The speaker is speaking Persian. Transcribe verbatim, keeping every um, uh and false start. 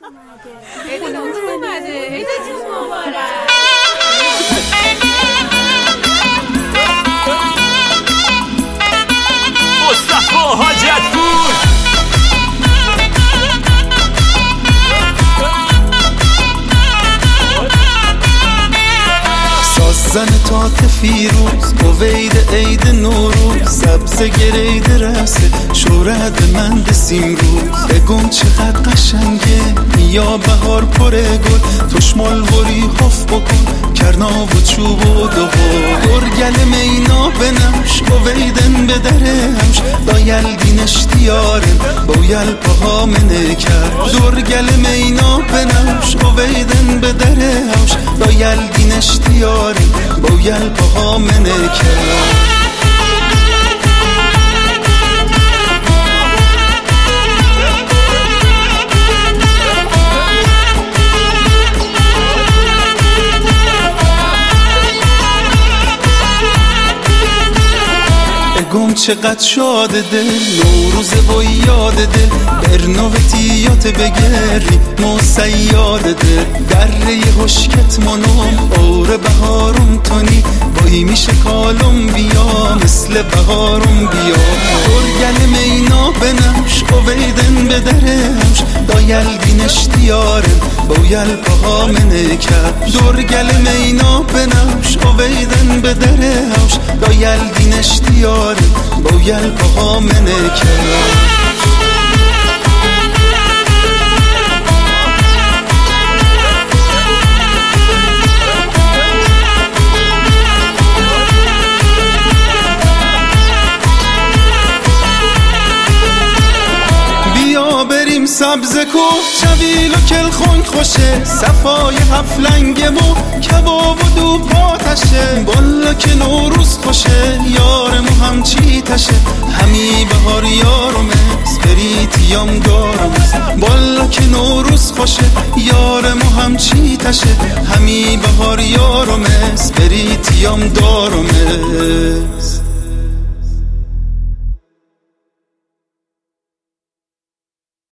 عید نوروز اومده. عید جون مبارک. مصطفی حاجتپور زن تات فیروز قوید عید نوروز سبز گرید رسه شورد من دسیم روز بگم چقدر قشنگه یا بهار پره گل توشمال وری حف بکن کرنا و چوب و دوغو درگل مینا بنمش قویدن به دره همش دایل دین اشتیارن باویل پاها منه کرد درگل مینا بنمش قویدن به دره همش دایل دین اشتیارن باویل پاها منه کرد گم چقدر شاد دل نوروز و یاد دل برنوتیات بگری مو سیاد دل دره هشکت منم اور بهارم تونی بایی میشه کالم بیا مثل بهارم بیا درگل مینا بنمش قویدن به دره همش دایل دین اشتیارم باویل پاها منه کرد درگل مینا بنمش قویدن به دره همش دایل دین اشتیارم باویل پاها منه کرد سبز کو چویل و کل خون خوشه صفای هفلنگمو کباب و دو پاتشه بالا که نوروز خوشه یارمو همچی تشه همی بهار یارم اسپریتیام دارم بالا که نوروز خوشه یارمو همچی تشه همی بهار یارم اسپریتیام دارم